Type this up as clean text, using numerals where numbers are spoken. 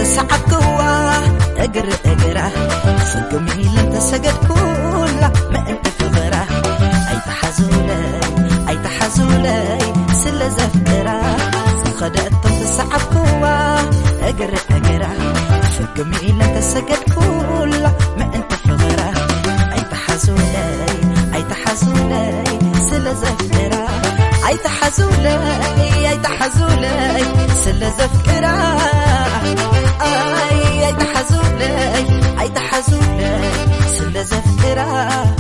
سعكوا أجر أجرة فجميل أنت سجد كله ما أنت فغرة أي تحزولي سلا زفترة فخدت أنت سعكوا أجر أجرة فجميل أنت سجد كله ما أنت فغرة أي تحزولي سلا زفترة أي تحزولي سلا زفترة أي تحزولي سلا زفترة